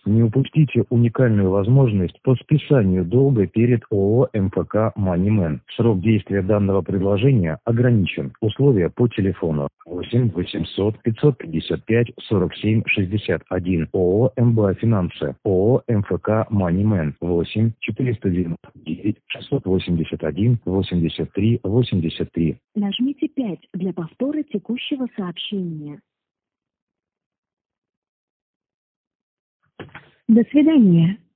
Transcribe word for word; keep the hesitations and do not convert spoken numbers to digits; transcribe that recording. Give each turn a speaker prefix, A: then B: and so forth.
A: Не упустите уникальную возможность по списанию долга перед ООО «МФК Moneyman». Срок действия данного предложения ограничен. Условия по телефону восемь восемьсот пятьсот пятьдесят пять сорок семь шестьдесят один. ООО «МБА Финансы». ООО «МФК Moneyman». восемь четыреста девяносто девять шестьсот восемьдесят один восемьдесят три восемьдесят три.
B: Нажмите пять для повтора текущего сообщения. До свидания.